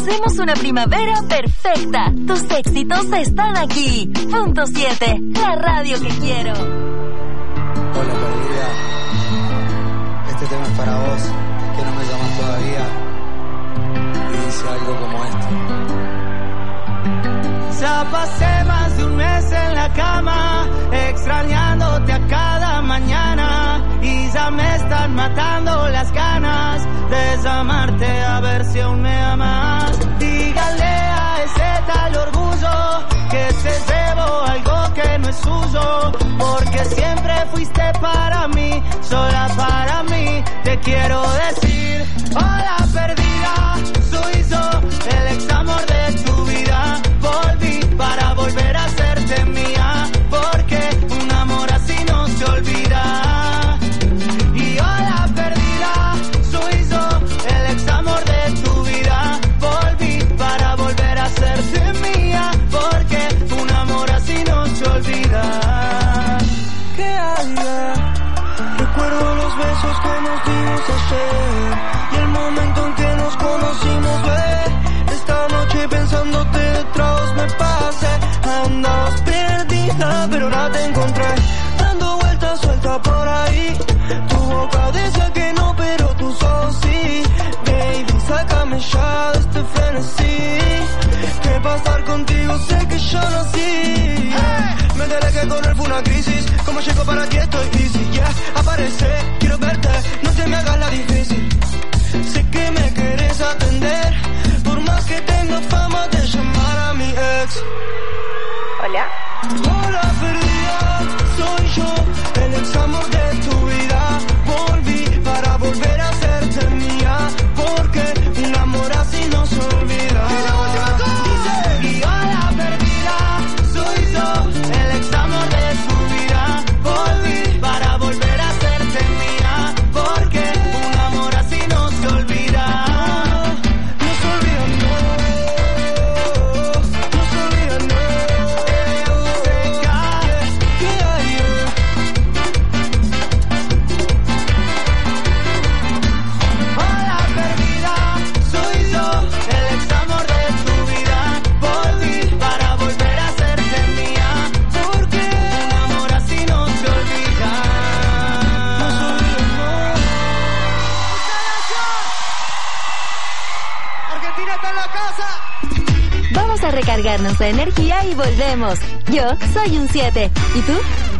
Hacemos una primavera perfecta. Tus éxitos están aquí. Punto 7, la radio que quiero. Hola, perdida. Este tema es para vos, que no me llamas todavía. Y dice algo como este. Ya pasé más de un mes en la cama, extrañándote a cada mañana. Y ya me están matando las ganas de llamarte a ver si aún me amas. Dígale a ese tal orgullo que se llevó algo que no es suyo, porque siempre fuiste para mí, sola para mí. Te quiero decir, hola perdida, soy yo, el ex amor de tu vida. Volví para volver a hacerte mía, porque un amor así no se olvida. Y hola perdida, soy yo, el ex amor de tu vida. Volví para volver a hacerte mía, porque un amor así no se olvida. ¿Qué hay? Recuerdo los besos que nos dimos ayer y el momento en que nos conocimos, esta noche pensándote detrás me pasé. Andabas perdida, pero ahora te encontré, dando vueltas suelta por ahí. Tu boca dice que no, pero tus ojos sí. Baby, sácame ya de este frenesí, que para estar contigo sé que yo nací. Me enteré que correr fue una crisis, como llego para ti estoy easy, yeah. Aparece, quiero verte, no te me hagas la difícil. Sé que me quieres atender, por más que tenga fama de llamar a mi ex. Hola. Hola perdida, soy yo, el ex amor de tu vida. Volví para volver a hacerte mía, porque un amor así no se olvida. Y hola perdida, soy yo, el ex amor de tu vida. Volví para volver a hacerte mía, porque un amor así no se olvida. No se olvida, no. No se olvida, no. Hola perdida, soy yo, el ex amor de tu vida. Volví para volver a hacerte mía, porque un amor así no se olvida. No se olvida, no. Argentina está en la casa. Vamos a recargarnos de energía y volvemos. Yo soy un 7. ¿Y tú?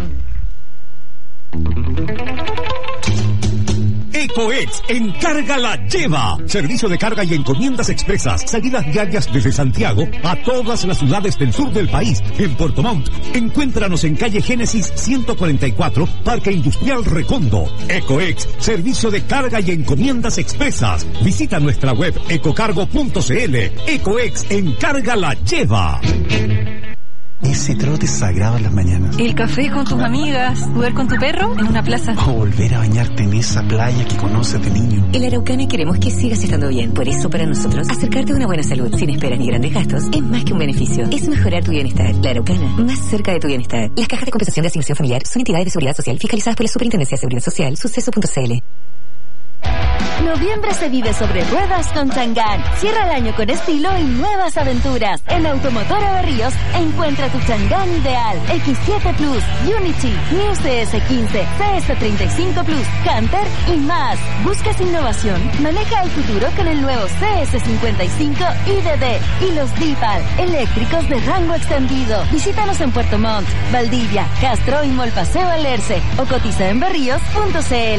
EcoEx Encarga la lleva. Servicio de carga y encomiendas expresas. Salidas diarias desde Santiago a todas las ciudades del sur del país. En Puerto Montt. Encuéntranos en calle Génesis 144, Parque Industrial Recondo. EcoEx, servicio de carga y encomiendas expresas. Visita nuestra web ecocargo.cl. EcoEx Encarga la lleva. Ese trote sagrado en las mañanas. El café con tus amigas, jugar con tu perro en una plaza. O volver a bañarte en esa playa que conoces de niño. En La Araucana queremos que sigas estando bien. Por eso, para nosotros, acercarte a una buena salud sin esperas ni grandes gastos es más que un beneficio. Es mejorar tu bienestar. La Araucana, más cerca de tu bienestar. Las cajas de compensación de asignación familiar son entidades de seguridad social fiscalizadas por la Superintendencia de Seguridad Social, suceso.cl. Noviembre se vive sobre ruedas con Chang'an. Cierra el año con estilo y nuevas aventuras. En Automotora Berríos encuentra tu Chang'an ideal. X7 Plus, Unity, New CS15, CS35 Plus, Hunter y más. ¿Buscas innovación? Maneja el futuro con el nuevo CS55 IDD y los Dipal, eléctricos de rango extendido. Visítanos en Puerto Montt, Valdivia, Castro y Molpaseo Alerce o cotiza en berríos.cl.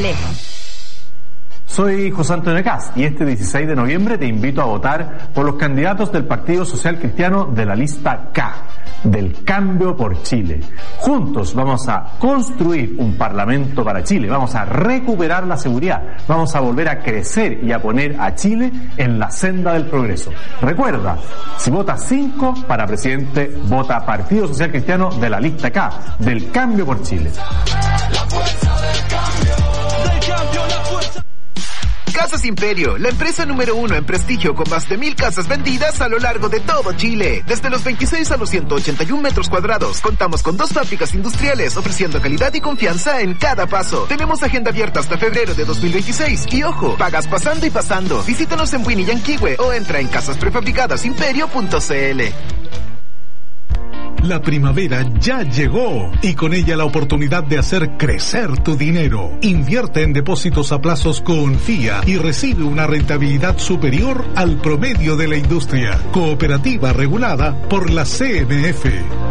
Soy José Antonio Cast y este 16 de noviembre te invito a votar por los candidatos del Partido Social Cristiano de la lista K, del Cambio por Chile. Juntos vamos a construir un parlamento para Chile, vamos a recuperar la seguridad, vamos a volver a crecer y a poner a Chile en la senda del progreso. Recuerda, si votas 5 para presidente, vota Partido Social Cristiano de la lista K, del Cambio por Chile. La fuerza del cambio, la fuerza. Casas Imperio, la empresa número 1 en prestigio con más de 1000 casas vendidas a lo largo de todo Chile. Desde los 26 a los 181 metros cuadrados. Contamos con 2 fábricas industriales ofreciendo calidad y confianza en cada paso. Tenemos agenda abierta hasta febrero de 2026. Y ojo, pagas pasando y pasando. Visítanos en Winnie Yanquihue o entra en casasprefabricadosimperio.cl. La primavera ya llegó y con ella la oportunidad de hacer crecer tu dinero. Invierte en depósitos a plazos Confía y recibe una rentabilidad superior al promedio de la industria. Cooperativa regulada por la CMF.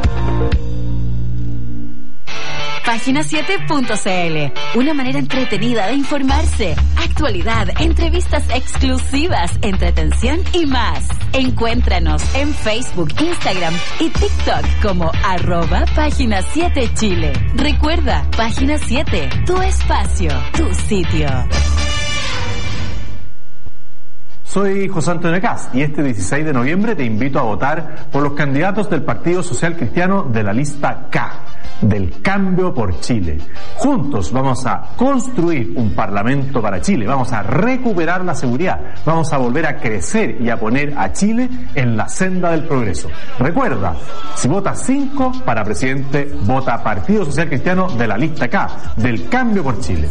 Página7.cl, una manera entretenida de informarse, actualidad, entrevistas exclusivas, entretención y más. Encuéntranos en Facebook, Instagram y TikTok como @Página7Chile. Recuerda, Página 7, tu espacio, tu sitio. Soy José Antonio Caz y este 16 de noviembre te invito a votar por los candidatos del Partido Social Cristiano de la lista K, del Cambio por Chile. Juntos vamos a construir un parlamento para Chile, vamos a recuperar la seguridad, vamos a volver a crecer y a poner a Chile en la senda del progreso. Recuerda, si votas 5 para presidente, vota Partido Social Cristiano de la lista K, del Cambio por Chile.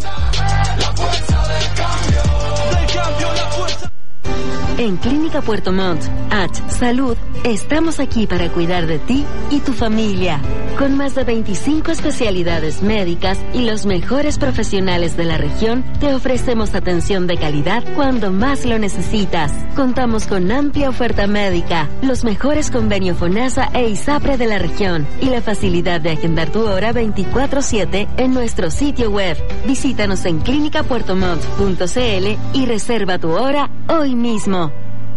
En Clínica Puerto Montt, Salud, estamos aquí para cuidar de ti y tu familia. Con más de 25 especialidades médicas y los mejores profesionales de la región, te ofrecemos atención de calidad cuando más lo necesitas. Contamos con amplia oferta médica, los mejores convenios FONASA e ISAPRE de la región y la facilidad de agendar tu hora 24/7 en nuestro sitio web. Visítanos en clinicapuertomont.cl y reserva tu hora hoy mismo.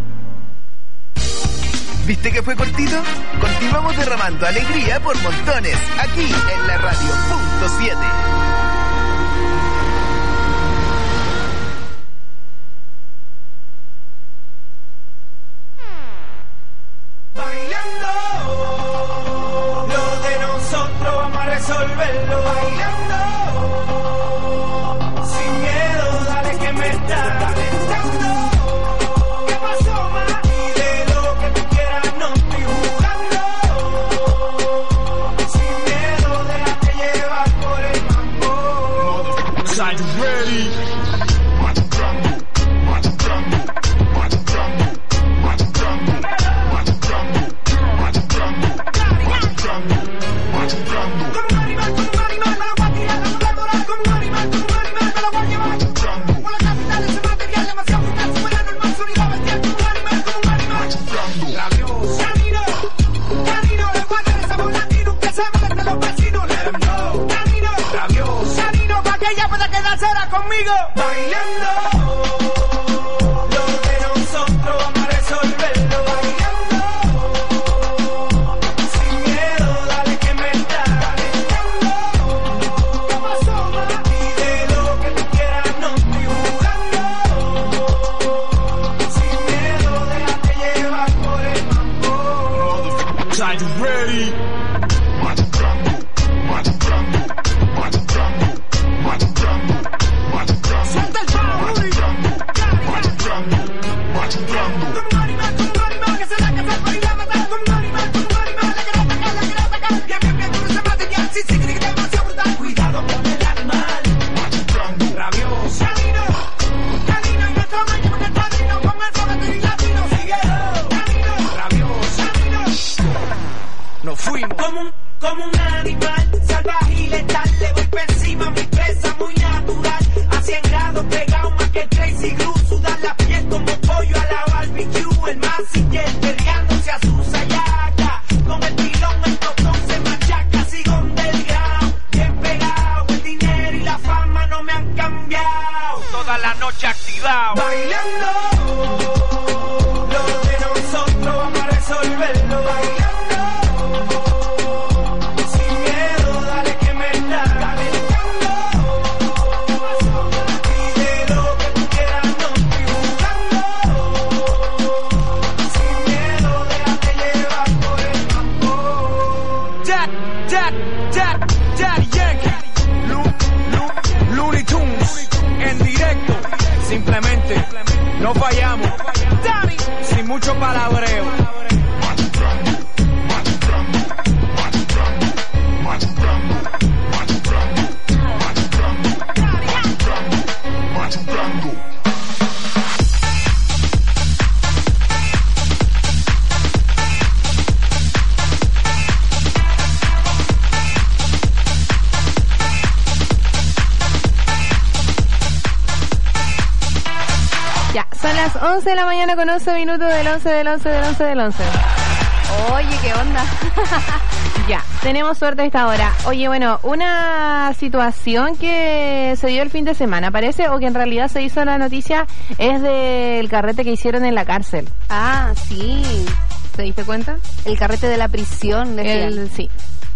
¿Viste que fue cortito? Continuamos derramando alegría por montones, aquí en la radio .7. Bailando, lo de nosotros vamos a resolverlo. Bailando, sin miedo, dale que me está calentando. ¿Qué pasó, ma? Pide lo que tú quieras, no estoy jugando. Sin miedo, déjate llevar por el mambo. Are you ready? Ella puede quedarse conmigo bailando. Lo de nosotros vamos a resolverlo. Bailando, sin miedo, dale que me está calentando. ¿Qué pasó, ma? Pide lo que tú quieras, no estoy jugando. Sin miedo, déjate llevar por el mambo. Are you ready? Suelta el pavo, Rudy. Que se la casa por y la matar. Con animal, la quiero atacar. Bien, duro ese material. Sí, que es demasiado brutal. Cuidado con el animal. Rabioso. Canino, y nuestro maño con el padrino. Con el sobre y latino. Sigue. Canino, rabioso. Nos fuimos. vayamos. Dani, sin mucho palabreo. Ya, son las 11 de la mañana con 11 minutos del 11 del 11 del 11 del 11. Oye, ¿qué onda? Ya, tenemos suerte a esta hora. Oye, bueno, una situación que se dio el fin de semana, parece, o que en realidad se hizo la noticia, es del carrete que hicieron en la cárcel. Ah, sí. ¿Te diste cuenta? El carrete de la prisión, decían. Sí.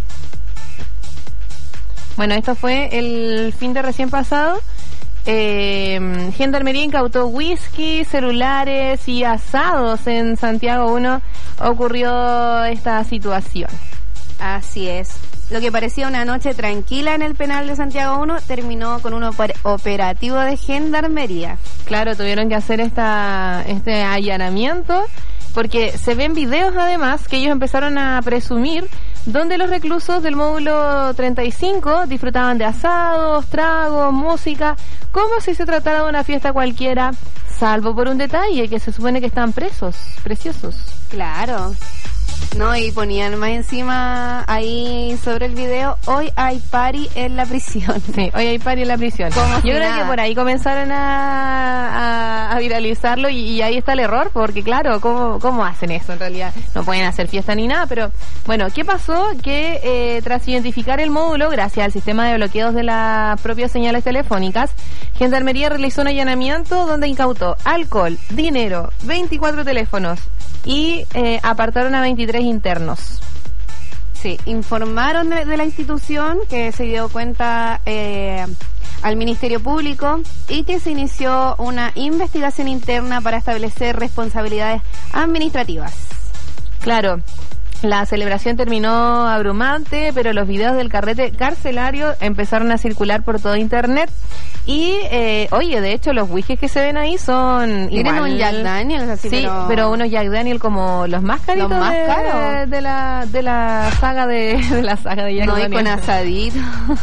Bueno, esto fue el fin de recién pasado. Gendarmería incautó whisky, celulares y asados en Santiago 1. Ocurrió esta situación. Así es. Lo que parecía una noche tranquila en el penal de Santiago 1 terminó con un operativo de gendarmería. Claro, tuvieron que hacer este allanamiento porque se ven videos además que ellos empezaron a presumir donde los reclusos del módulo 35 disfrutaban de asados, tragos, música, como si se tratara de una fiesta cualquiera, salvo por un detalle, que se supone que están presos, preciosos. Claro. No, y ponían más encima ahí sobre el video, hoy hay party en la prisión. Sí, hoy hay party en la prisión. Yo creo que por ahí comenzaron a viralizarlo y ahí está el error, porque claro, ¿cómo hacen eso en realidad? No pueden hacer fiesta ni nada, pero bueno, ¿qué pasó? Que tras identificar el módulo, gracias al sistema de bloqueos de las propias señales telefónicas, Gendarmería realizó un allanamiento donde incautó alcohol, dinero, 24 teléfonos y apartaron a 23 internos. Sí, informaron de la institución que se dio cuenta al Ministerio Público y que se inició una investigación interna para establecer responsabilidades administrativas. Claro. La celebración terminó abrumante, pero los videos del carrete carcelario empezaron a circular por todo internet. Y, oye, de hecho, los whiskies que se ven ahí son igual. Tienen un Jack Daniels así, sí, pero unos Jack Daniels como los más caritos. Los más caros. De la saga de la saga de Jack Daniels. No, y con asadito.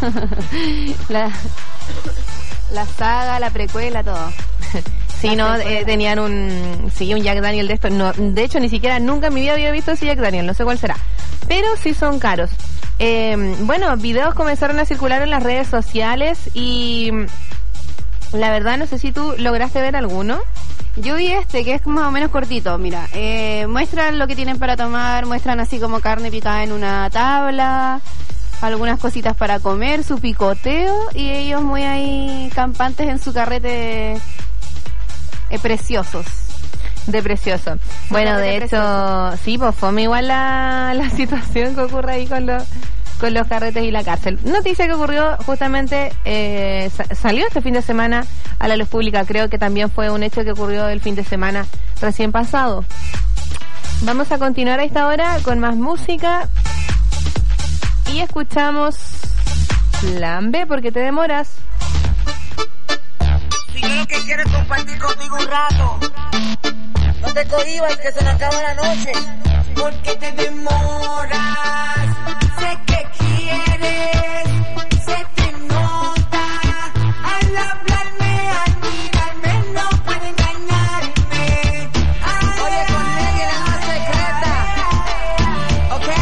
la saga, la precuela, todo. Sí, no, tenían un Jack Daniel de estos. No, de hecho, ni siquiera nunca en mi vida había visto ese Jack Daniel, no sé cuál será. Pero sí son caros. Bueno, videos comenzaron a circular en las redes sociales y la verdad no sé si tú lograste ver alguno. Yo vi que es más o menos cortito, mira. Muestran lo que tienen para tomar, muestran así como carne picada en una tabla, algunas cositas para comer, su picoteo y ellos muy ahí campantes en su carrete. Preciosos. De precioso. Bueno, de hecho, precioso. Sí, pues fome igual la situación que ocurre ahí con los carretes y la cárcel. Noticia que ocurrió justamente, salió este fin de semana a la luz pública. Creo que también fue un hecho que ocurrió el fin de semana recién pasado. Vamos a continuar a esta hora con más música y escuchamos Plan B porque te demoras. Si yo lo que quiero es compartir contigo un rato, no te cohibas que se nos acaba la noche. Porque te demoras, sé que quieres, se te nota. Al hablarme, al mirarme, no puede engañarme. Oye, con Nelly la más secreta, ¿ok?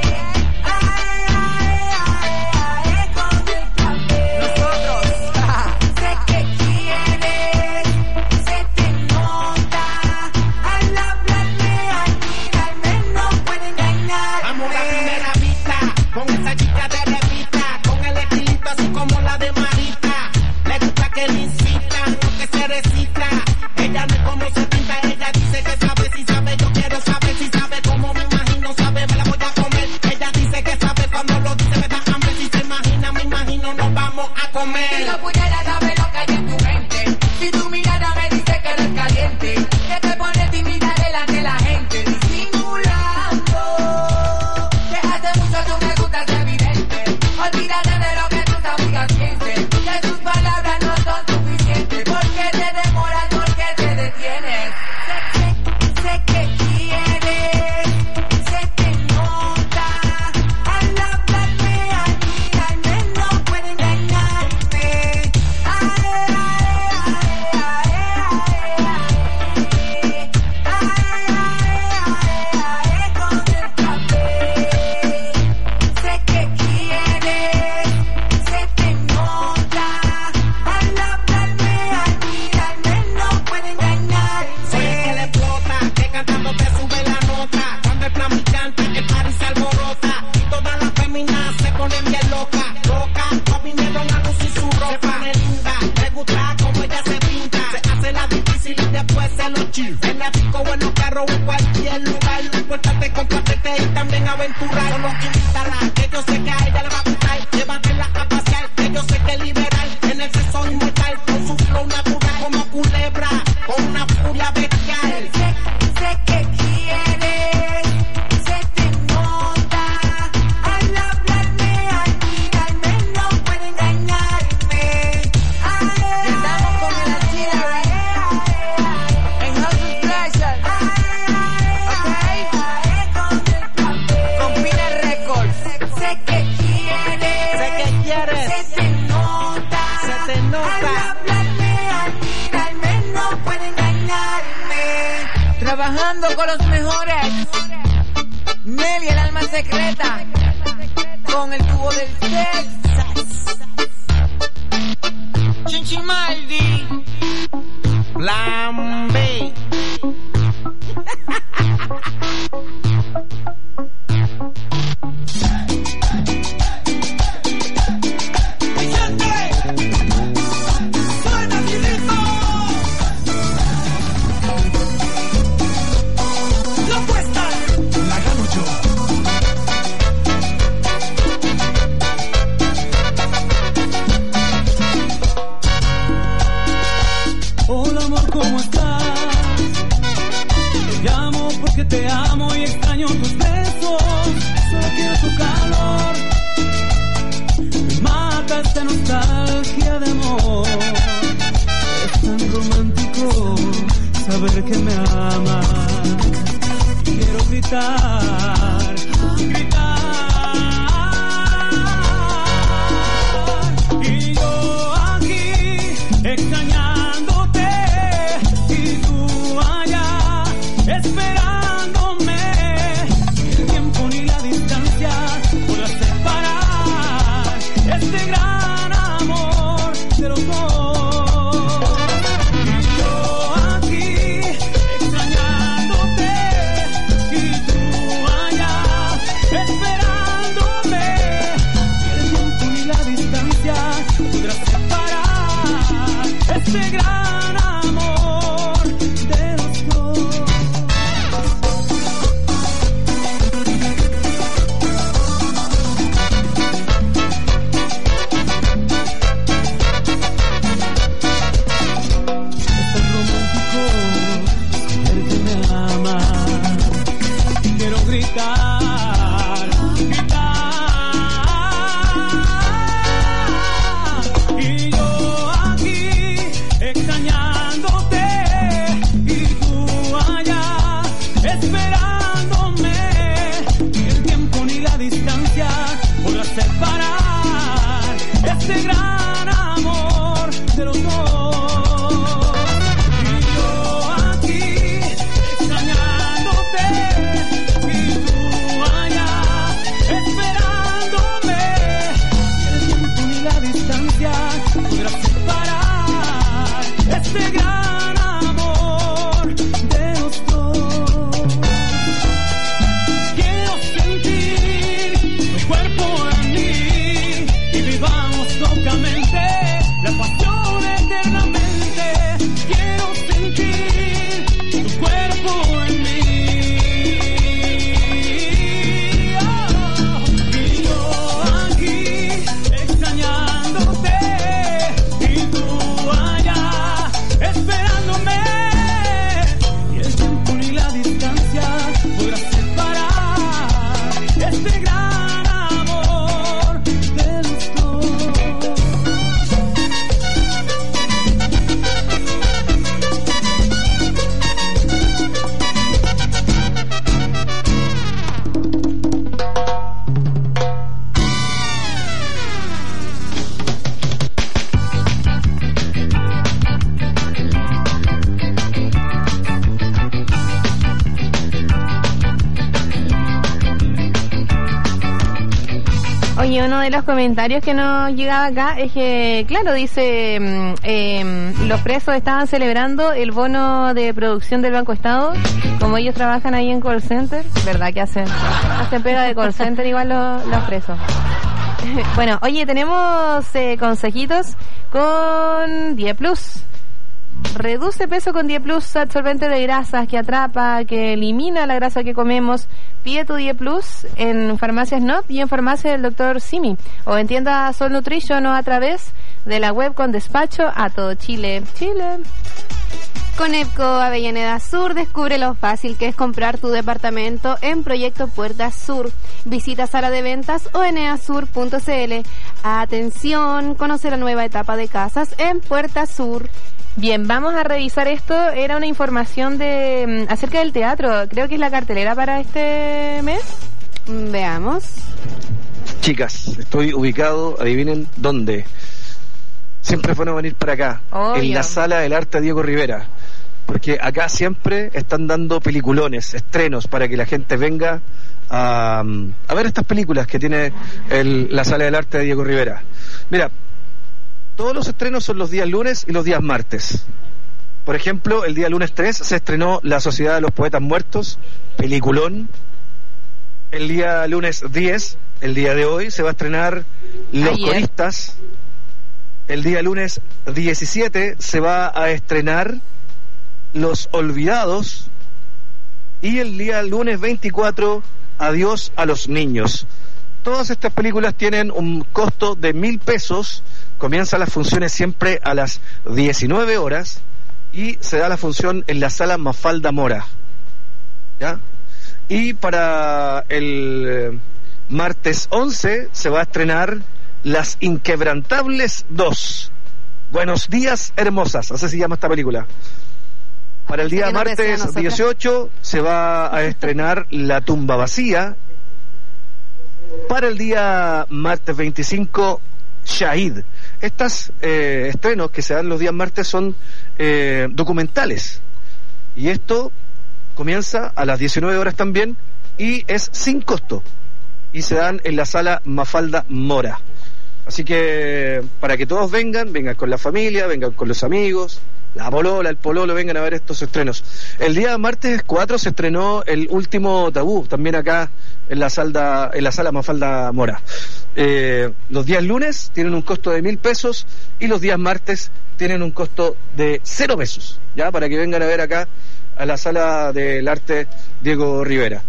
Nosotros, sé que quieres, se te nota. Al hablarme, al mirarme, no puede engañarme. Amo la primera vista. buenos carros en cualquier lugar. Lo importante es compartirte y también aventurar. Solo invitarla, que yo sé que a ella le va a gustar. Llévatela a pasear, que yo sé que es liberal. En el sexo inmortal, con su flow natural como culebra, con una furia bestial. Sé que quieres, se te nota. Al hablarme, al mirarme, no puede engañarme. Estamos con el Archila en House Pleasure. Con Pina Records. Sé que quieres, se te nota. Al hablarme, al mirarme, no puede engañarme. Trabajando con los mejores. Nelly, el alma secreta. Con el tubo del Texas. Chinchimaldi. Lambe. Hola amor, ¿cómo estás? Te llamo porque te amo y extraño tus besos. Solo quiero tu calor. Me mata esta nostalgia de amor. Es tan romántico saber que me amas. Quiero gritar, gritar. Y yo aquí extrañándote y tú allá esperándome. El tiempo ni la distancia podrá separar este gran amor de los dos. Y yo aquí extrañándote y tú allá esperándome. El tiempo ni la distancia podrá separar este gran amor de los dos. Es tan romántico saber que me amas. Quiero gritar, gritar. Y yo aquí extrañándote y tú allá esperándome. El tiempo ni la distancia podrá separar este gran amor de los dos. Y yo aquí extrañándote y tú allá esperándome. El tiempo ni la distancia podrá separar este gran amor de los dos. Quiero sentir tu cuerpo en mí y vivamos locamente la pasión eternamente. Quiero sentir tu cuerpo en mí. Y yo aquí extrañándote y tú allá esperándome. Y el tiempo ni la distancia podrá separar este gran amor de los dos. Oye, uno de los comentarios que nos llegaba acá es que, claro, dice, los presos estaban celebrando el bono de producción del Banco Estado, como ellos trabajan ahí en call center, ¿verdad que hacen pega de call center igual los presos? Bueno, oye, tenemos consejitos con 10 Plus. Reduce peso con Die Plus, absorbente de grasas que atrapa, que elimina la grasa que comemos. Pide tu Die Plus en farmacias NOP y en farmacia del Dr. Simi, o en tienda Sol Nutrition, o a través de la web con despacho a todo Chile. Con EPCO Avellaneda Sur, descubre lo fácil que es comprar tu departamento en Proyecto Puerta Sur. Visita sala de ventas o eneasur.cl. Atención, conoce la nueva etapa de casas en Puerta Sur. Bien, vamos a revisar esto. Era una información de acerca del teatro. Creo que es la cartelera para este mes. Veamos. Chicas, estoy ubicado, adivinen dónde. Siempre es bueno venir para acá, Obvio. En la Sala del Arte Diego Rivera, porque acá siempre están dando peliculones, estrenos, para que la gente venga a ver estas películas que tiene la Sala del Arte de Diego Rivera. Mira, todos los estrenos son los días lunes y los días martes. Por ejemplo, el día lunes 3 se estrenó La Sociedad de los Poetas Muertos, peliculón. El día lunes 10, el día de hoy, se va a estrenar Los Coristas. El día lunes 17 se va a estrenar Los Olvidados. Y el día lunes 24, Adiós a los Niños. Todas estas películas tienen un costo de 1.000 pesos. Comienzan las funciones siempre a las 19 horas y se da la función en la sala Mafalda Mora. ¿Ya? Y para el martes 11 se va a estrenar Las Inquebrantables 2. Buenos días, hermosas, así se llama esta película. Para el día martes 18 se va a estrenar La Tumba Vacía. Para el día martes 25, Shahid. Estos estrenos que se dan los días martes son documentales. Y esto comienza a las 19 horas también y es sin costo. Y se dan en la sala Mafalda Mora. Así que para que todos vengan con la familia, vengan con los amigos, la polola, el pololo, vengan a ver estos estrenos. El día martes 4 se estrenó El Último Tabú, también acá en la sala Mafalda Mora. Los días lunes tienen un costo de 1.000 pesos y los días martes tienen un costo de 0 pesos, ya, para que vengan a ver acá a la Sala del Arte Diego Rivera.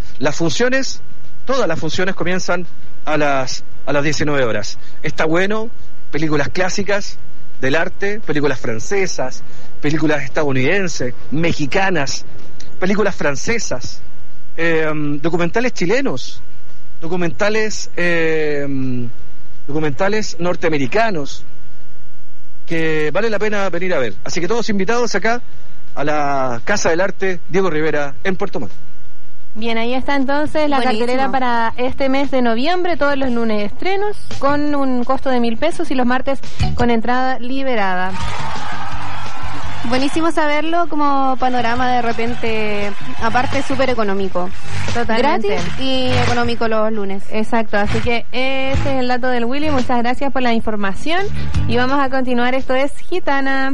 Todas las funciones comienzan a las 19 horas. Está bueno, películas clásicas del arte, películas francesas, películas estadounidenses, mexicanas, películas francesas, documentales chilenos, documentales norteamericanos, que vale la pena venir a ver. Así que todos invitados acá a la Casa del Arte Diego Rivera en Puerto Montt. Bien, ahí está entonces la cartelera para este mes de noviembre. Todos los lunes estrenos con un costo de 1.000 pesos y los martes con entrada liberada. Buenísimo saberlo como panorama, de repente, aparte súper económico. Totalmente. Gratis y económico los lunes. Exacto, así que ese es el dato del Willy. Muchas gracias por la información y vamos a continuar. Esto es Gitana.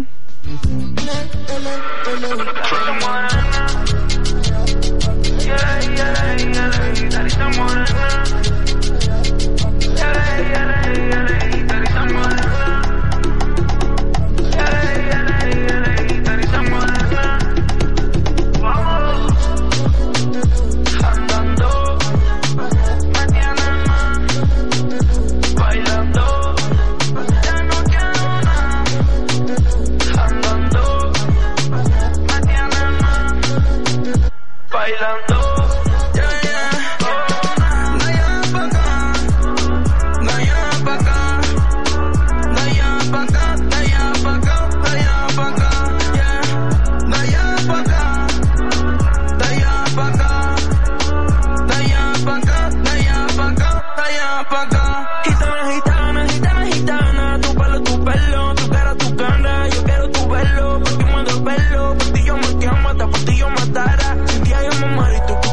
Por ti yo me quemo, hasta por ti yo matara. Sin día yo me muero y tú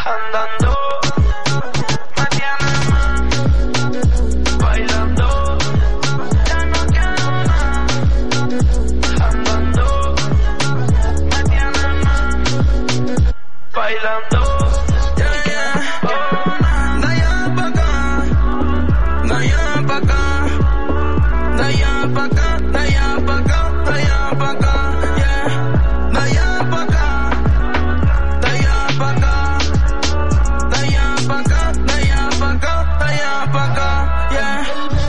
andando. Bailando, yeah, yeah. Oh, de allá pa' acá, de allá pa' acá, de allá pa' acá, de allá pa' acá, de allá pa' acá, yeah. De allá pa' acá, de allá pa' acá, de allá pa' acá, de allá pa' acá, de allá pa' acá, yeah.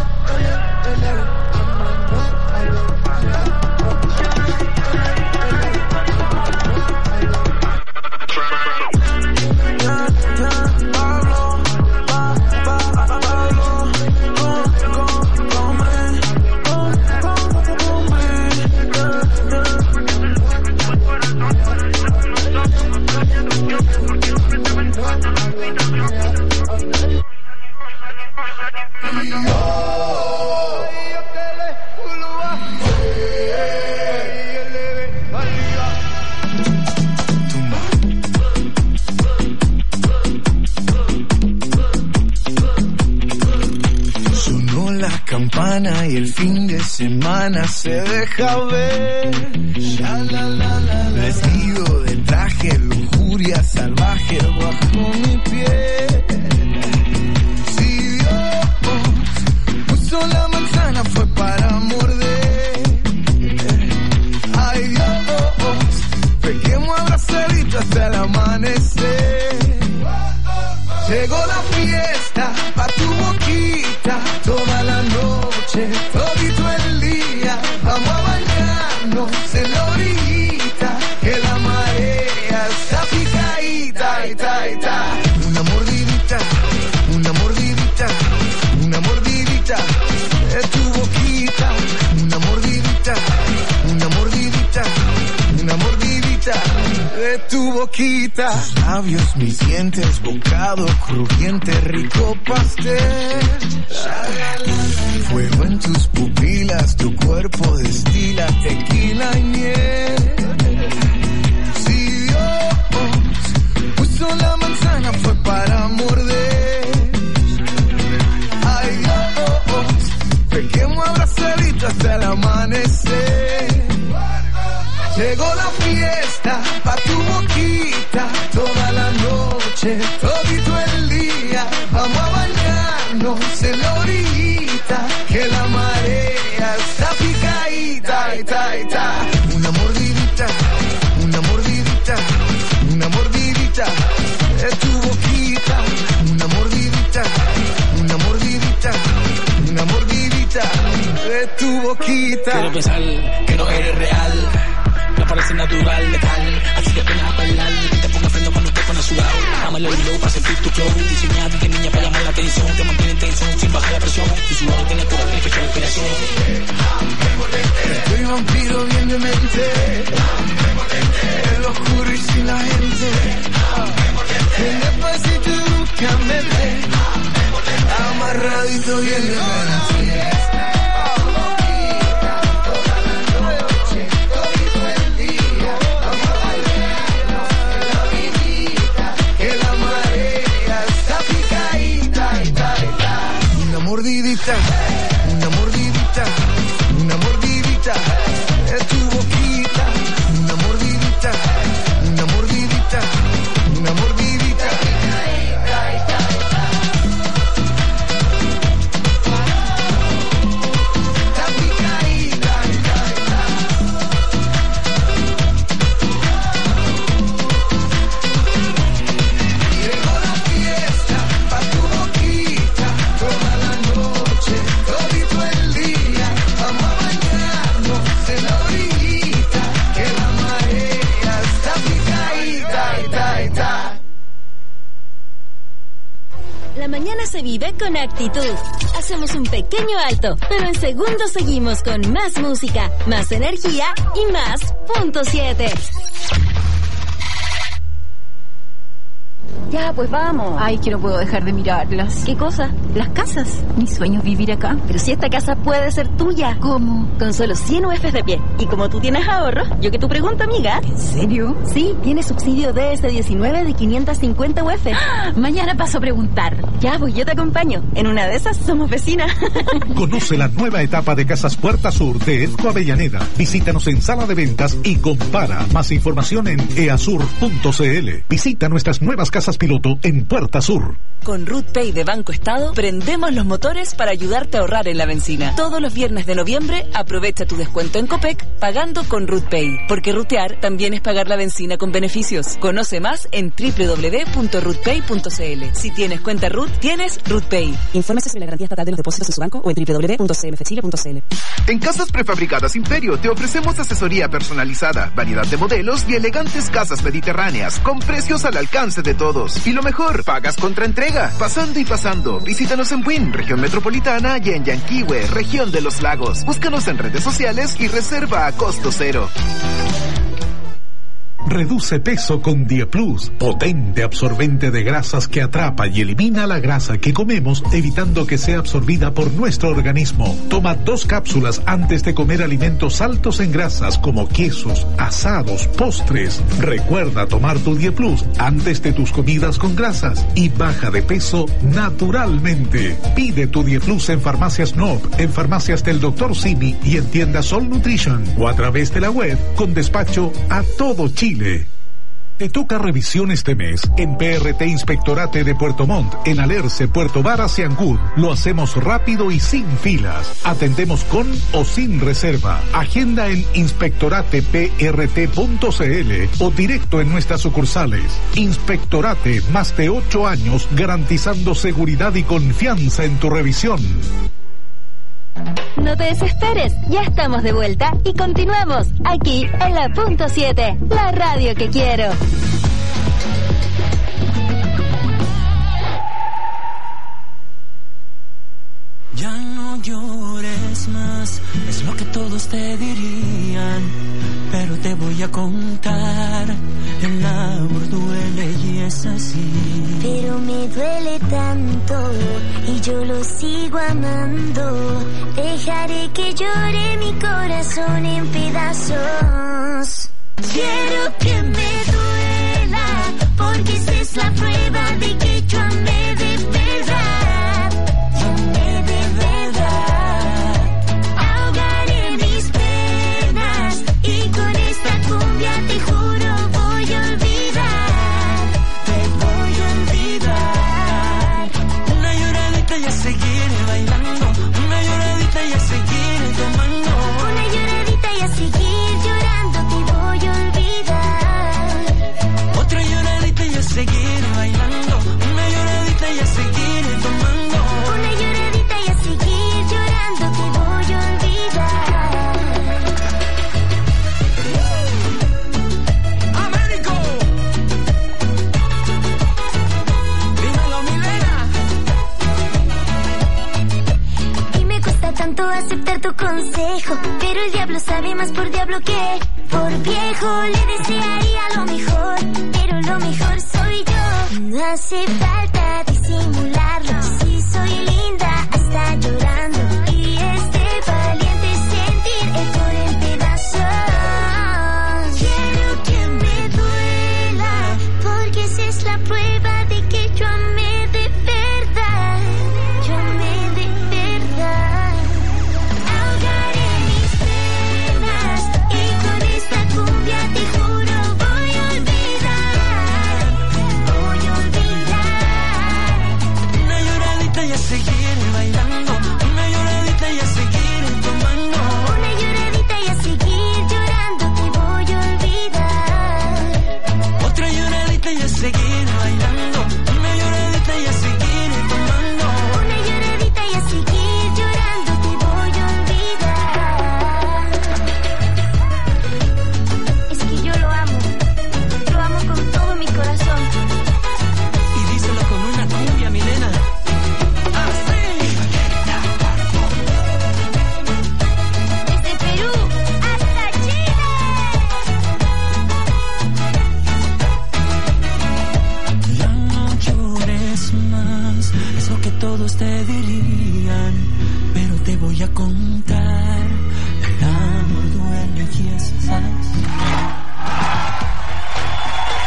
Y el fin de semana se deja ver. Vestido de traje, lujuria salvaje bajo mi piel. Si Dios puso la manzana fue para morder. Ay Dios, pequemos abrazaditos hasta el amanecer. Llegó la fiesta pa' tu boquita, toda la noche, todito el día. Vamos a bañarnos en la orillita, que la marea está picadita, ita, ita. Una mordidita, una mordidita, una mordidita de tu boquita. Una mordidita, una mordidita, una mordidita de tu boquita. Tus labios, mis dientes, bocado crujiente, rico pastel. Fuego en tus pupilas, tu cuerpo destila tequila y miel. Si Dios puso la manzana fue para morder. Ay Dios, pequemos abrazaditos hasta el amanecer. Llegó la fiesta pa' tu boquita, toda la noche, todito el día. Vamos a bañarnos en la orillita, que la marea está picadita, ita, ita. Una mordidita, una mordidita, una mordidita de tu boquita. Una mordidita, una mordidita, una mordidita de tu boquita. Quiero pensar que no eres real, parece natural, letal, así que ven a bailar y te pongo freno cuando te pones sudado. Ámalo y luego para sentir tu flow, diseñado de niña para llamar la atención, te mantiene en tensión sin bajar la presión, tu sudor tiene cura, tiene fecha de inspiración. Estoy vampiro bien de mente, el oscuro y sin la gente, ven despacito y búscame, amarradito bien de mente. Mordidita, una mordidita, una mordidita de tu boquita. Una mordidita, una mordidita, una mordidita. La mañana se vive con actitud. Hacemos un pequeño alto, pero en segundos seguimos con más música, más energía y más punto 7. Ya, pues vamos. Ay, que no puedo dejar de mirarlas. ¿Qué cosa? Las casas. Mi sueño es vivir acá. Pero si esta casa puede ser tuya. ¿Cómo? Con solo 100 UFs de pie. Y como tú tienes ahorro, yo que tu pregunta, amiga. ¿En serio? Sí, tiene subsidio DS19 de 550 UF. ¡Ah! Mañana paso a preguntar. Ya, pues yo te acompaño. En una de esas somos vecinas. Conoce la nueva etapa de Casas Puerta Sur de Edco Avellaneda. Visítanos en sala de ventas y compara. Más información en easur.cl. Visita nuestras nuevas casas piloto en Puerta Sur. Con RootPay de Banco Estado, prendemos los motores para ayudarte a ahorrar en la benzina. Todos los viernes de noviembre, aprovecha tu descuento en Copec pagando con RootPay. Porque rutear también es pagar la benzina con beneficios. Conoce más en www.rootpay.cl. Si tienes cuenta Root, tienes RootPay. Infórmese sobre la garantía estatal de los depósitos en su banco o en www.cmfchile.cl. En Casas Prefabricadas Imperio te ofrecemos asesoría personalizada, variedad de modelos y elegantes casas mediterráneas con precios al alcance de todos. Y lo mejor, pagas contra entrega. Pasando y pasando. Visítanos en Buin, región metropolitana, y en Yanquihue, región de los lagos. Búscanos en redes sociales y reserva a costo cero. Reduce peso con Dieplus, potente absorbente de grasas que atrapa y elimina la grasa que comemos, evitando que sea absorbida por nuestro organismo. Toma 2 cápsulas antes de comer alimentos altos en grasas como quesos, asados, postres. Recuerda tomar tu Dieplus antes de tus comidas con grasas y baja de peso naturalmente. Pide tu Dieplus en Farmacias Nob, en Farmacias del Dr. Simi y en tiendas Sol Nutrition o a través de la web con despacho a todo Chile. Te toca revisión este mes en PRT Inspectorate de Puerto Montt, en Alerce, Puerto Varas y Ancud. Lo hacemos rápido y sin filas. Atendemos con o sin reserva. Agenda en inspectorateprt.cl o directo en nuestras sucursales. Inspectorate, más de 8 años garantizando seguridad y confianza en tu revisión. No te desesperes, ya estamos de vuelta y continuamos aquí en la Punto 7, la radio que quiero. Ya no llores más, es lo que todos te dirían, pero te voy a contar, el amor duele y es así. Pero me duele tanto y yo lo sigo amando, dejaré que llore mi corazón en pedazos. Quiero que me duela, porque esa es la prueba de que yo amé de verdad. Te juro voy a olvidar, te voy a olvidar. Una lloradita y a seguir bailando, una lloradita y a seguir tomando, una lloradita y a seguir llorando, te voy a olvidar. Otra lloradita y a seguir bailando, una lloradita y a seguir tomando, una lloradita y a seguir llorando, te voy a olvidar. Tanto aceptar tu consejo, pero el diablo sabe más por diablo que por viejo. Le desearía lo mejor, pero lo mejor soy yo. No hace falta disimularlo, si soy linda hasta llorando. Y este valiente sentir esto en pedazos. Quiero que me duela, porque esa es la prueba de que yo amé de verdad. Yo amé de verdad. Te juro voy a olvidar, voy a olvidar. Una lloradita y a seguir bailando,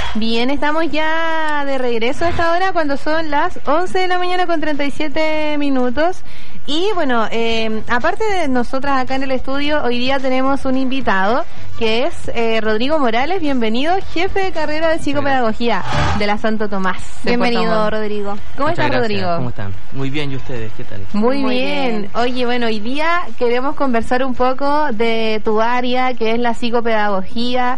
Bien, estamos ya de regreso a esta hora cuando son las 11 de la mañana con 37 minutos. Y bueno, aparte de nosotras acá en el estudio, hoy día tenemos un invitado que es Rodrigo Morales. Bienvenido, jefe de carrera de psicopedagogía de la Santo Tomás. Bienvenido, Rodrigo. ¿Cómo estás, Rodrigo? ¿Cómo están? Muy bien, ¿y ustedes? ¿Qué tal? Muy bien. Oye, bueno, hoy día queremos conversar un poco de tu área, que es la psicopedagogía.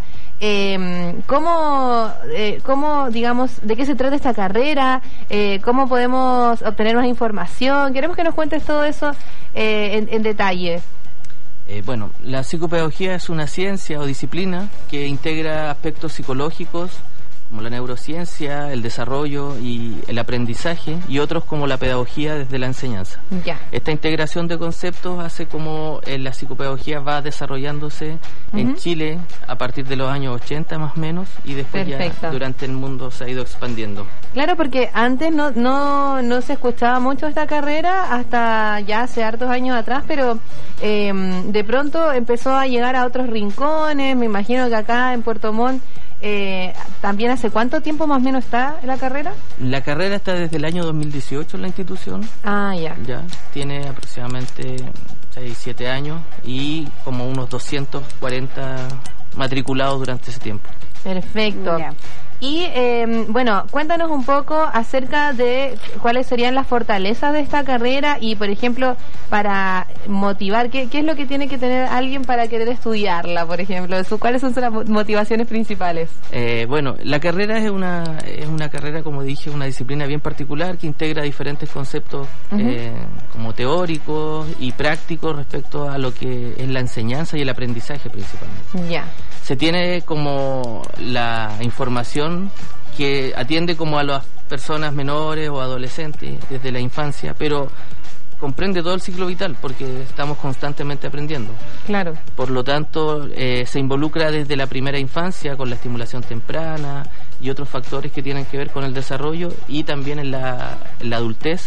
¿Cómo, digamos, de qué se trata esta carrera? ¿Cómo podemos obtener más información? Queremos que nos cuentes todo eso en detalle. Bueno, la psicopedagogía es una ciencia o disciplina que integra aspectos psicológicos como la neurociencia, el desarrollo y el aprendizaje, y otros como la pedagogía desde la enseñanza. Ya. Esta integración de conceptos hace como la psicopedagogía va desarrollándose en Chile a partir de los años 80 más o menos, y después ya durante el mundo se ha ido expandiendo. Claro, porque antes no se escuchaba mucho esta carrera hasta ya hace hartos años atrás, pero de pronto empezó a llegar a otros rincones. Me imagino que acá en Puerto Montt también. ¿Hace cuánto tiempo más o menos está la carrera? La carrera está desde el año 2018 en la institución. Ah, ya. Ya, tiene aproximadamente 6-7 años y como unos 240 matriculados durante ese tiempo. Perfecto. Yeah. Y bueno, cuéntanos un poco acerca de cuáles serían las fortalezas de esta carrera y, por ejemplo, para motivar, ¿qué es lo que tiene que tener alguien para querer estudiarla, por ejemplo? ¿Cuáles son las motivaciones principales? Bueno, la carrera es una carrera, como dije, una disciplina bien particular que integra diferentes conceptos como teóricos y prácticos respecto a lo que es la enseñanza y el aprendizaje principalmente. Ya. Se tiene como la información que atiende como a las personas menores o adolescentes desde la infancia, pero comprende todo el ciclo vital porque estamos constantemente aprendiendo. Claro. Por lo tanto, se involucra desde la primera infancia con la estimulación temprana y otros factores que tienen que ver con el desarrollo, y también en la adultez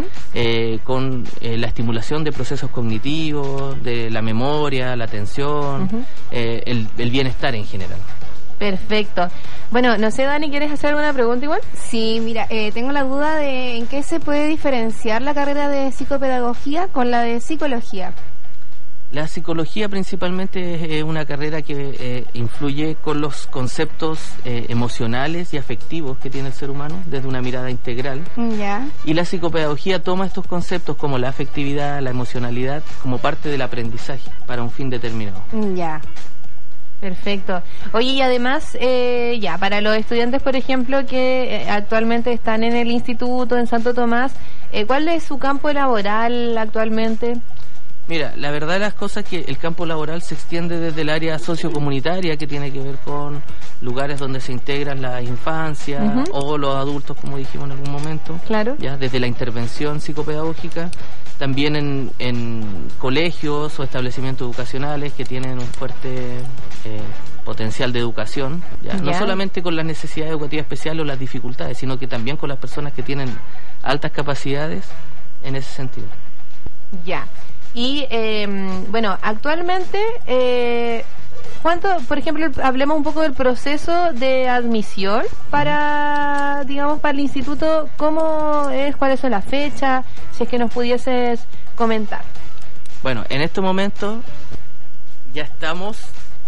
con la estimulación de procesos cognitivos, de la memoria, la atención, el bienestar en general. Perfecto. Bueno, no sé, Dani, ¿quieres hacer alguna pregunta igual? Sí, mira, tengo la duda de en qué se puede diferenciar la carrera de psicopedagogía con la de psicología. La psicología principalmente es una carrera que influye con los conceptos emocionales y afectivos que tiene el ser humano desde una mirada integral. Ya. Y la psicopedagogía toma estos conceptos como la afectividad, la emocionalidad, como parte del aprendizaje para un fin determinado. Ya. Perfecto. Oye, y además, ya, para los estudiantes, por ejemplo, que actualmente están en el instituto, en Santo Tomás, ¿cuál es su campo laboral actualmente? Mira, la verdad de las cosas es que el campo laboral se extiende desde el área sociocomunitaria, que tiene que ver con lugares donde se integran la infancia o los adultos, como dijimos en algún momento. Claro. Ya desde la intervención psicopedagógica, también en colegios o establecimientos educacionales que tienen un fuerte potencial de educación, ¿ya? No solamente con las necesidades educativas especiales o las dificultades, sino que también con las personas que tienen altas capacidades en ese sentido. Ya. Y bueno, actualmente, ¿cuánto, por ejemplo, hablemos un poco del proceso de admisión para, digamos, para el instituto? ¿Cómo es? ¿Cuáles son las fechas? Si es que nos pudieses comentar. Bueno, en este momento ya estamos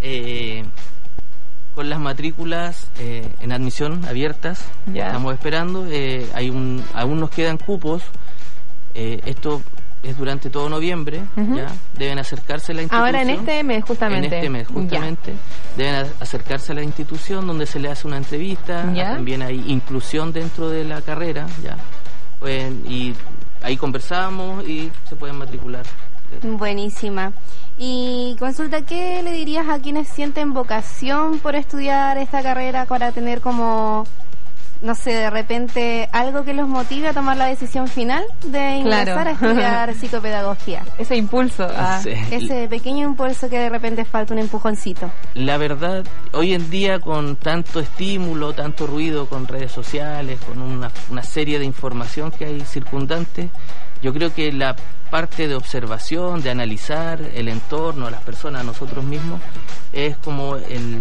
con las matrículas en admisión abiertas. Ya. Estamos esperando. Aún nos quedan cupos. Esto es durante todo noviembre, ya deben acercarse a la institución. Ahora en este mes justamente. En este mes justamente deben acercarse a la institución donde se le hace una entrevista, también hay inclusión dentro de la carrera, y ahí conversamos y se pueden matricular. Buenísima. Y consulta, ¿qué le dirías a quienes sienten vocación por estudiar esta carrera para tener como, no sé, de repente algo que los motive a tomar la decisión final de ingresar a estudiar psicopedagogía? Ese impulso. Sí. Ese pequeño impulso que de repente falta un empujoncito. La verdad, hoy en día con tanto estímulo, tanto ruido con redes sociales, con una serie de información que hay circundante, yo creo que la parte de observación, de analizar el entorno, a las personas, a nosotros mismos, es como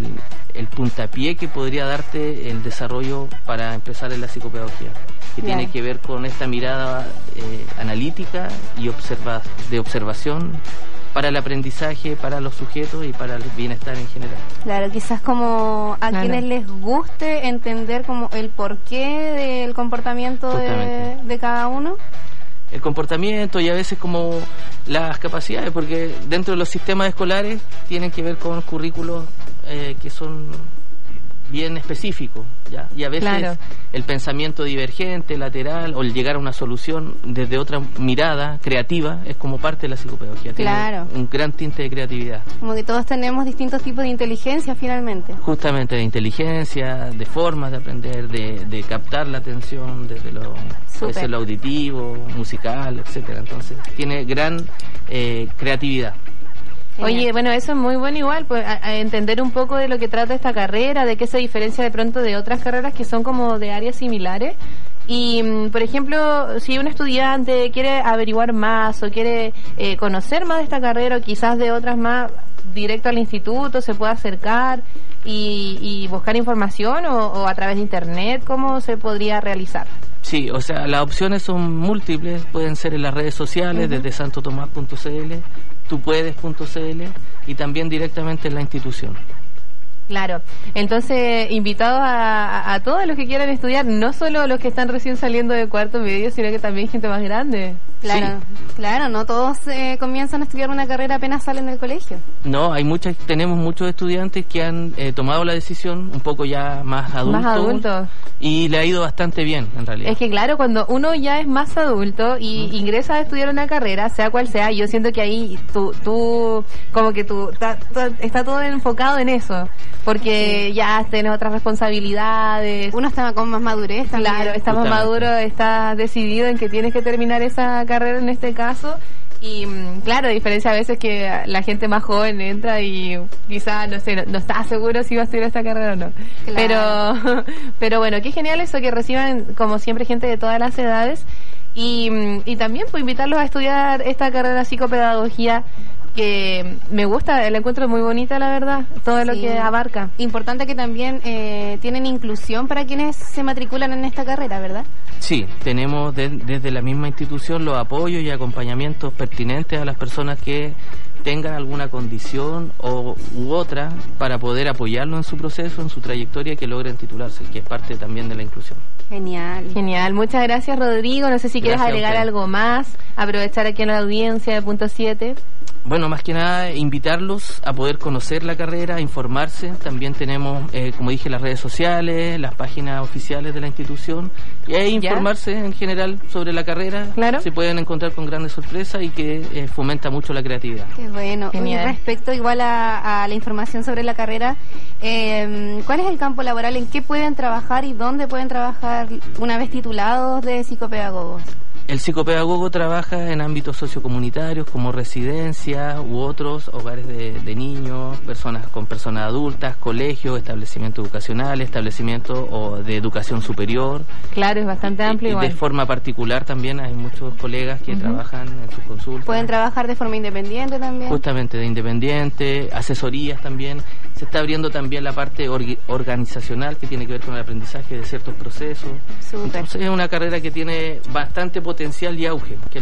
el puntapié que podría darte el desarrollo para empezar en la psicopedagogía, que tiene que ver con esta mirada analítica y de observación para el aprendizaje, para los sujetos y para el bienestar en general. Claro, quizás como a quienes les guste entender como el porqué del comportamiento de cada uno. El comportamiento y a veces como las capacidades, porque dentro de los sistemas escolares tienen que ver con currículos que son bien específicos, ¿ya? Y a veces el pensamiento divergente, lateral, o el llegar a una solución desde otra mirada creativa es como parte de la psicopedagogía. Tiene un gran tinte de creatividad. Como que todos tenemos distintos tipos de inteligencia finalmente. Justamente de inteligencia, de formas de aprender, de captar la atención desde puede ser lo auditivo, musical, etcétera. Entonces tiene gran creatividad. Oye, bueno, eso es muy bueno igual, pues a entender un poco de lo que trata esta carrera, de qué se diferencia de pronto de otras carreras que son como de áreas similares. Y, por ejemplo, si un estudiante quiere averiguar más o quiere conocer más de esta carrera o quizás de otras más, directo al instituto, se puede acercar y buscar información o a través de internet, ¿cómo se podría realizar? Sí, o sea, las opciones son múltiples, pueden ser en las redes sociales, desde santotomás.cl, tupuedes.cl y también directamente en la institución. Claro, entonces invitados a todos los que quieran estudiar, no solo los que están recién saliendo de cuarto medio, sino que también gente más grande. Claro, no todos comienzan a estudiar una carrera apenas salen del colegio. No, tenemos muchos estudiantes que han tomado la decisión un poco ya más adultos. Y le ha ido bastante bien, en realidad. Es que claro, cuando uno ya es más adulto y ingresa a estudiar una carrera, sea cual sea, yo siento que ahí tú está todo enfocado en eso, porque ya tienes otras responsabilidades. Uno está con más madurez también. Claro, está más maduro, está decidido en que tienes que terminar esa carrera en este caso. Y claro, a diferencia a veces que la gente más joven entra y quizá, no sé, no está seguro si va a estudiar esta carrera o no. Claro. Pero bueno, qué genial eso, que reciban como siempre gente de todas las edades y también pues invitarlos a estudiar esta carrera de psicopedagogía, que me gusta, la encuentro muy bonita, la verdad, todo lo que abarca. Importante que también tienen inclusión para quienes se matriculan en esta carrera, ¿verdad? Sí, tenemos desde la misma institución los apoyos y acompañamientos pertinentes a las personas que tengan alguna condición u otra para poder apoyarlo en su proceso, en su trayectoria, que logren titularse, que es parte también de la inclusión. Genial, muchas gracias, Rodrigo. No sé si quieres agregar algo más, aprovechar aquí en la audiencia de Punto 7. Bueno, más que nada invitarlos a poder conocer la carrera, a informarse. También tenemos, como dije, las redes sociales, las páginas oficiales de la institución, y ahí informarse en general sobre la carrera. Claro. Se pueden encontrar con grandes sorpresas y que fomenta mucho la creatividad. Qué bueno. Y respecto igual a la información sobre la carrera, ¿cuál es el campo laboral? ¿En qué pueden trabajar y dónde pueden trabajar una vez titulados de psicopedagogos? El psicopedagogo trabaja en ámbitos sociocomunitarios como residencia u otros hogares de niños, personas adultas, colegios, establecimientos educacionales, establecimientos de educación superior. Claro, es bastante amplio igual. De forma particular también hay muchos colegas que trabajan en sus consultas. ¿Pueden trabajar de forma independiente también? Justamente, de independiente, asesorías también. Se está abriendo también la parte organizacional que tiene que ver con el aprendizaje de ciertos procesos. Entonces es una carrera que tiene bastante potencial y auge, que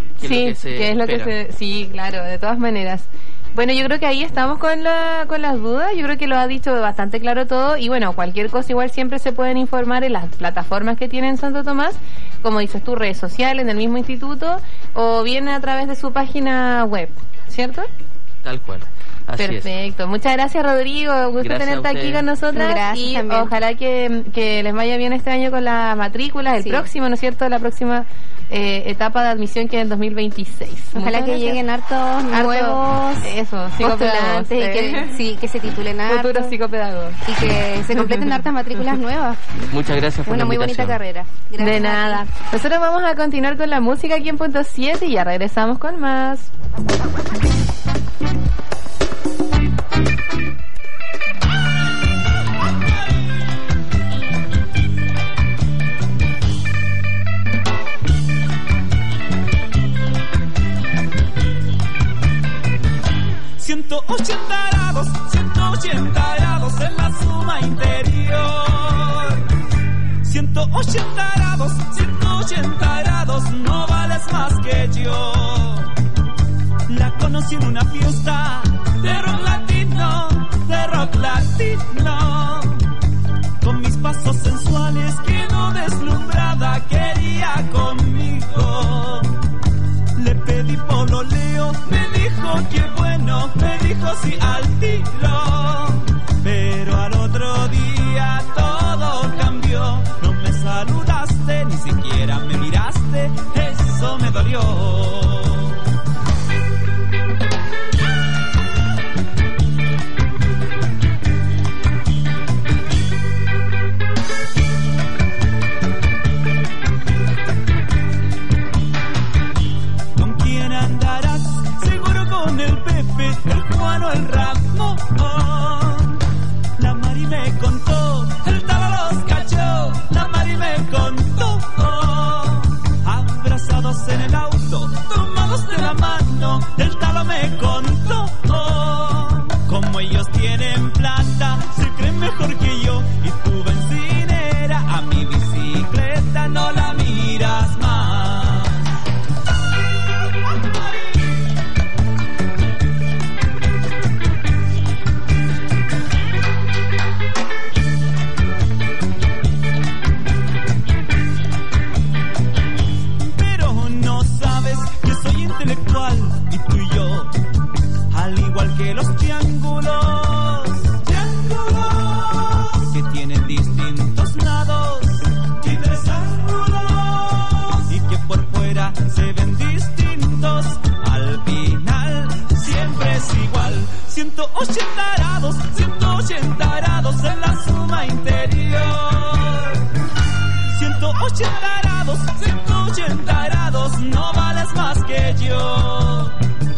es lo que se sí, claro, de todas maneras. Bueno, yo creo que ahí estamos con las dudas. Yo creo que lo ha dicho bastante claro todo. Y bueno, cualquier cosa igual siempre se pueden informar en las plataformas que tiene en Santo Tomás, como dices tú, redes sociales en el mismo instituto, o bien a través de su página web, ¿cierto? Tal cual. Así Perfecto. Es. Muchas gracias, Rodrigo. Gusto tenerte aquí con nosotras. Gracias, y también. Ojalá que les vaya bien este año con la matrícula, el próximo, ¿no es cierto? La próxima etapa de admisión, que es en 2026. Ojalá que lleguen hartos nuevos postulantes y que se titulen hartos. Futuros psicopedagogos. Y que se completen hartas matrículas nuevas. Muchas gracias por la muy bonita carrera. Gracias. De nada. Nosotros vamos a continuar con la música aquí en Punto 7 y ya regresamos con más. 180 grados, 180 grados en la suma interior. 180 grados, 180 grados, no vales más que yo. La conocí en una fiesta de rock latino, de rock latino. Con mis pasos sensuales quedó deslumbrada, quería conmigo. Le pedí pololeo, me dijo que bueno, me dijo sí al tiro. Pero al otro día todo cambió, no me saludaste, ni siquiera me miraste, eso me dolió. El Juan o el Ramón. La Mari me contó, el Talo los cachó. La Mari me contó, abrazados en el auto, tomados de la mano. El Talo me contó, como ellos tienen plata, se creen mejor que yo. Y tu bencinera, a mi bicicleta no la miras más. Y tú y yo, al igual que los triángulos, triángulos que tienen distintos lados y tres ángulos, y que por fuera se ven distintos, al final siempre es igual. 180 grados, 180 grados en la suma interior. 180 grados, 180 grados, no vales más que yo.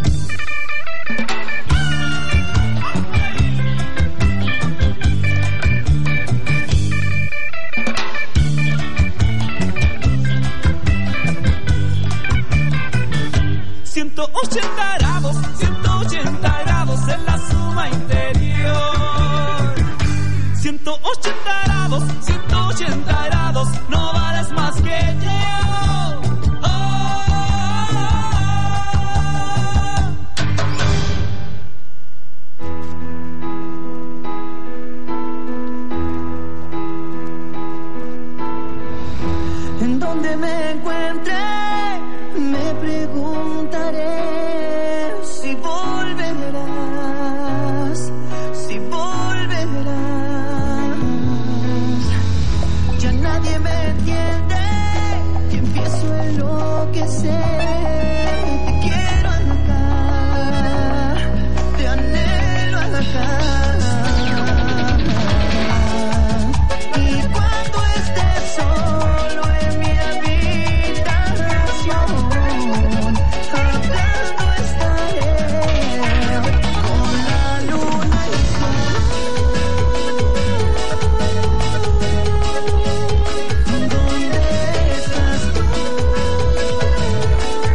Grados, 180 grados en la suma interior. 180 grados, 180 grados, no vales más que yo. En donde me encuentre, me preguntaré si volverás, si volverás. Ya nadie me entiende y empiezo a enloquecer. Te quiero acá, te anhelo acá. Y cuando estés solo en mi habitación, hablando estaré con la luna y el sol. ¿Dónde estás tú?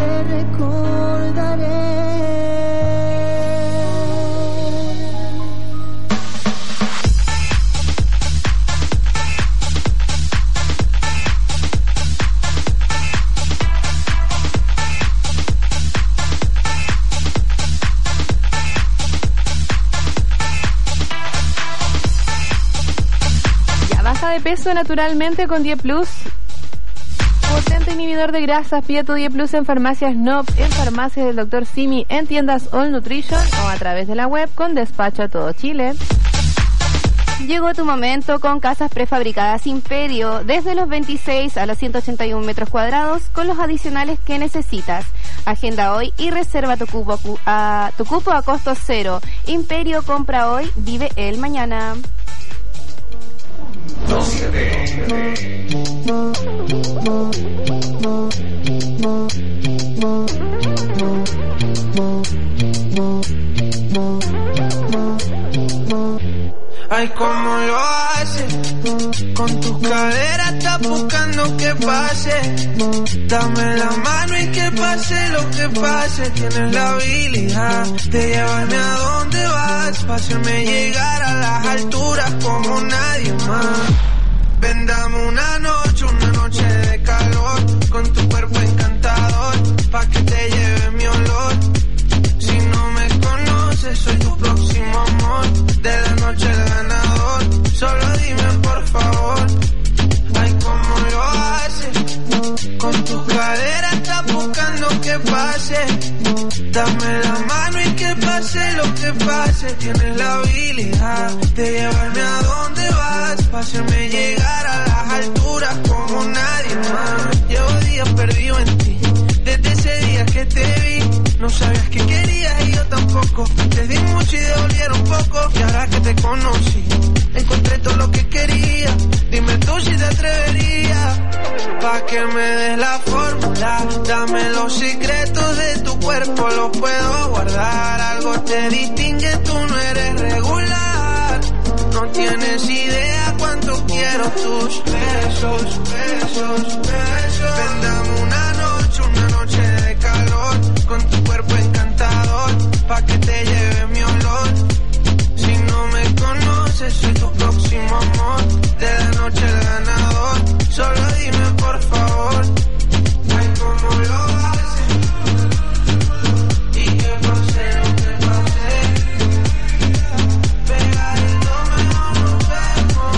te recordaré. De peso naturalmente con 10 Plus. Potente inhibidor de grasas. Pide tu 10 Plus en farmacias Nob, en farmacias del Dr. Simi, en tiendas All Nutrition o a través de la web con despacho a todo Chile. Llegó tu momento con casas prefabricadas Imperio, desde los 26 a los 181 metros cuadrados, con los adicionales que necesitas. Agenda hoy y reserva tu cupo a costo cero. Imperio, compra hoy, vive el mañana. Ay, cómo lo hace, con tus caderas estás buscando que pase. Dame la mano y que pase lo que pase. Tienes la habilidad de llevarme a donde vas, para hacerme llegar a las alturas como nadie más. Ven, dame una noche de calor, con tu cuerpo encantador, pa' que te lleve mi olor. Si no me conoces, soy tu próximo amor, de la noche el ganador. Solo dime por favor, ay, cómo lo haces, con tus caderas estás buscando que pase. Dame la mano y que pase lo que pase. Tienes la habilidad de llevarme a donde vas, para hacerme llegar a las alturas como nadie más. Llevo días perdido en ti, desde ese día que te vi. No sabías que querías y yo tampoco. Te di mucho y dolieron poco. Y ahora que te conocí, encontré todo lo que quería. Dime tú si te atreverías, pa' que me des la fórmula. Dame los secretos de tu cuerpo, los puedo guardar. Algo te distingue, tú no eres regular. No tienes idea cuánto quiero tus besos, besos, besos. Ven, dame una noche de calor, con tu cuerpo encantador, pa' que te lleve mi olor. Si no me conoces, soy tu próximo amor, de la noche el ganador. Solo dime por favor, ay, cómo lo haces, y que pase lo que pase. Pegadito mejor nos vemos.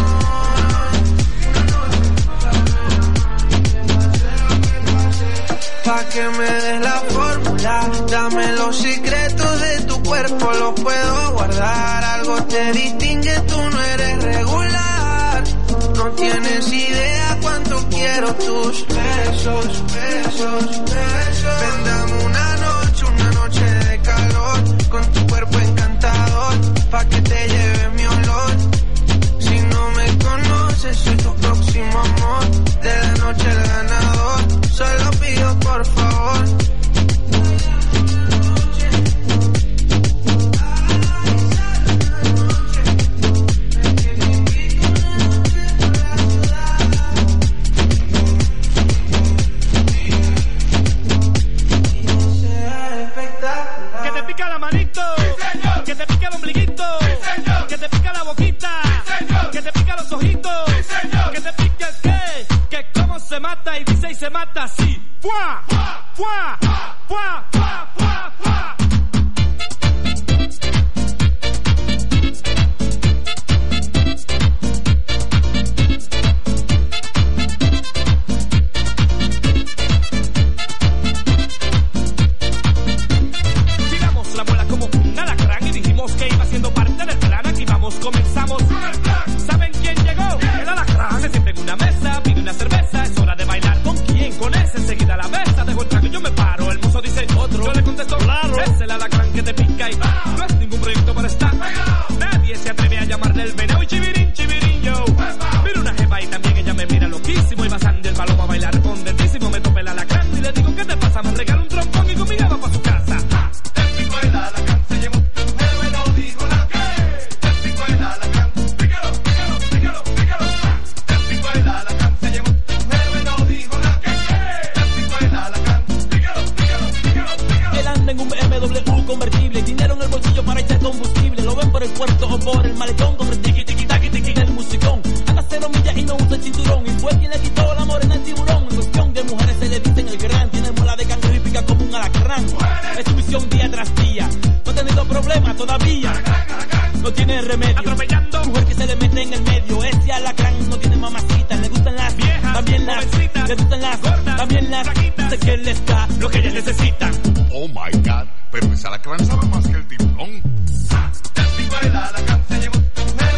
Pa' que me des la fórmula, dame los secretos de tu cuerpo, los puedo guardar. Algo te distingue, tú no eres regular. No tienes idea cuánto quiero tus besos, besos, besos. Ven, dame una noche de calor, con tu cuerpo encantador, pa' que te lleve mi olor. Si no me conoces, soy tu próximo amor, de la noche el ganador. Solo pido por favor, que te pica la manito, sí, que te pica el ombliguito, sí, que te pica la boquita, sí, que te pica los ojitos, sí, que te pica el que cómo se mata y dice y se mata así. ¡Fua! ¡Fua! ¡Fua! ¡Fua! ¡Fua! ¡Fua! Tiramos la bola como un alacrán y dijimos que iba siendo parte del plan. Aquí vamos, comenzamos. ¿Saben quién llegó? El alacrán. Se siente en una mesa, pide una cerveza. Es hora de bailar. ¿Con quién? Con ese. Enseguida la mesa. Dejo el trago y yo me paro. El mozo dice otro. por el malecón con el tiki tiki taki tiki del musicón. Anda 0 millas y no usa el cinturón. Y fue quien le quitó la morena al tiburón. En cuestión de mujeres se le dicen el gran. Tiene mola de cangrejo y pica como un alacrán. Es su misión día tras día. No ha tenido problemas todavía. No tiene remedio. Atropellando. Mujer que se le mete en el medio. Ese alacrán no tiene mamacita. Le gustan las viejas, también las jovencitas. Le gustan las gordas, también las flaquitas. Sé que les da lo que ellas necesitan. Oh my God, pero ese alacrán sabe más que el tipo.